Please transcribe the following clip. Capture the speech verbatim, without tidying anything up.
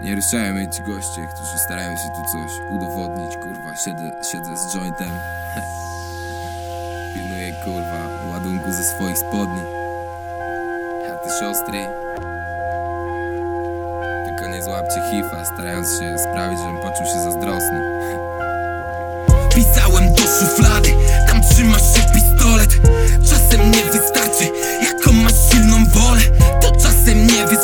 Nie ruszają mnie ci goście, którzy starają się tu coś udowodnić, kurwa. Siedzę, siedzę z jointem. Pilnuję, kurwa, ładunku ze swoich spodni. A ty siostry, tylko nie złapcie hifa, starając się sprawić, żebym poczuł się zazdrosny. Pisałem do szuflady, tam trzymasz się pistolet.